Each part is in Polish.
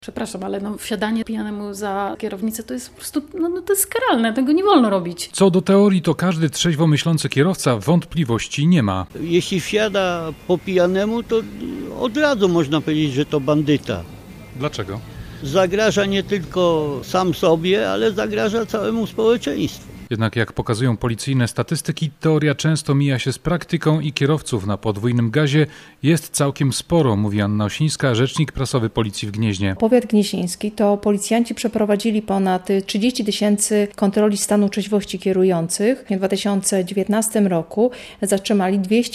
Przepraszam, ale wsiadanie pijanemu za kierownicę to jest po prostu, to jest karalne, tego nie wolno robić. Co do teorii, to każdy trzeźwo myślący kierowca wątpliwości nie ma. Jeśli wsiada po pijanemu, to od razu można powiedzieć, że to bandyta. Dlaczego? Zagraża nie tylko sam sobie, ale zagraża całemu społeczeństwu. Jednak jak pokazują policyjne statystyki, teoria często mija się z praktyką i kierowców na podwójnym gazie jest całkiem sporo, mówi Anna Osińska, rzecznik prasowy Policji w Gnieźnie. Powiat gnieźnieński to policjanci przeprowadzili ponad 30 000 kontroli stanu trzeźwości kierujących. W 2019 roku zatrzymali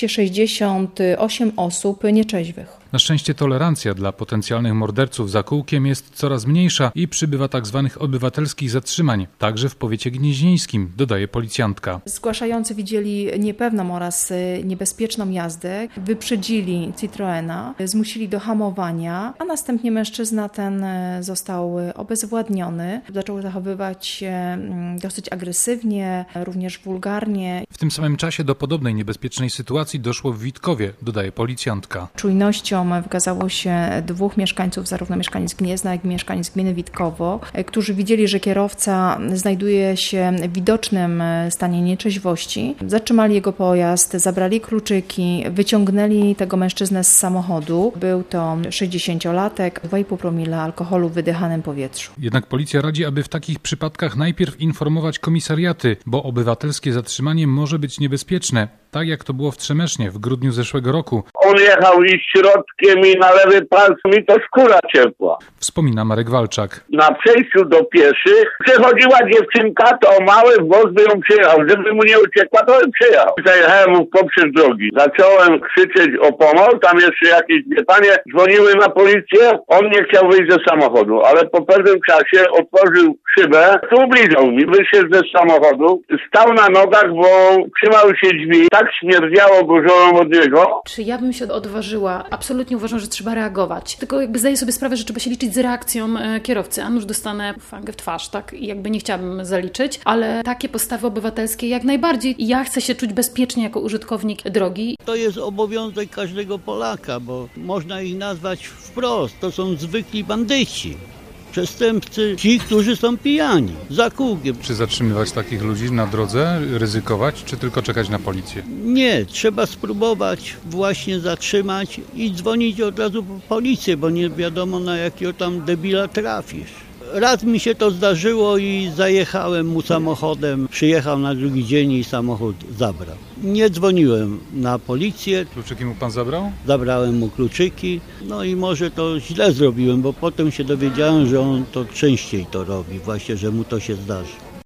268 osób nieczeźwych. Na szczęście tolerancja dla potencjalnych morderców za kółkiem jest coraz mniejsza i przybywa tzw. obywatelskich zatrzymań, także w powiecie gnieźnieńskim, dodaje policjantka. Zgłaszający widzieli niepewną oraz niebezpieczną jazdę, wyprzedzili Citroena, zmusili do hamowania, a następnie mężczyzna ten został obezwładniony. Zaczął zachowywać się dosyć agresywnie, również wulgarnie. W tym samym czasie do podobnej niebezpiecznej sytuacji doszło w Witkowie, dodaje policjantka. Czujnością wykazało się dwóch mieszkańców, zarówno mieszkaniec Gniezna, jak i mieszkaniec gminy Witkowo, którzy widzieli, że kierowca znajduje się w widocznym stanie nieczeźwości. Zatrzymali jego pojazd, zabrali kluczyki, wyciągnęli tego mężczyznę z samochodu. Był to 60-latek, 2,5 promila alkoholu w wydychanym powietrzu. Jednak policja radzi, aby w takich przypadkach najpierw informować komisariaty, bo obywatelskie zatrzymanie może być niebezpieczne, tak jak to było w Trzemesznie w grudniu zeszłego roku. On jechał i środkiem i na lewy palc mi to skóra ciepła. Wspomina Marek Walczak. Na przejściu do pieszych przechodziła dziewczynka, to mały wóz by ją przejechał. Żeby mu nie uciekła, to bym przejechał. Zajechałem mu poprzez drogi. Zacząłem krzyczeć o pomoc, tam jeszcze jakieś dwie panie dzwoniły na policję. On nie chciał wyjść ze samochodu, ale po pewnym czasie otworzył szybę, ubliżał mi, wyszedł ze samochodu, stał na nogach, bo trzymały się drzwi. Tak śmierdziało gorzołem od niego. Czy ja bym się odważyła? Absolutnie uważam, że trzeba reagować. Tylko zdaję sobie sprawę, że trzeba się liczyć z reakcją kierowcy. A nuż dostanę fangę w twarz, tak? I nie chciałabym zaliczyć, ale takie postawy obywatelskie jak najbardziej. Ja chcę się czuć bezpiecznie jako użytkownik drogi. To jest obowiązek każdego Polaka, bo można ich nazwać wprost. To są zwykli bandyci. Przestępcy, ci, którzy są pijani, za kółkiem. Czy zatrzymywać takich ludzi na drodze, ryzykować, czy tylko czekać na policję? Nie, trzeba spróbować właśnie zatrzymać i dzwonić od razu po policję, bo nie wiadomo, na jakiego tam debila trafisz. Raz mi się to zdarzyło i zajechałem mu samochodem, przyjechał na drugi dzień i samochód zabrał. Nie dzwoniłem na policję. Kluczyki mu pan zabrał? Zabrałem mu kluczyki, no i może to źle zrobiłem, bo potem się dowiedziałem, że on to częściej to robi, właśnie, że mu to się zdarzy.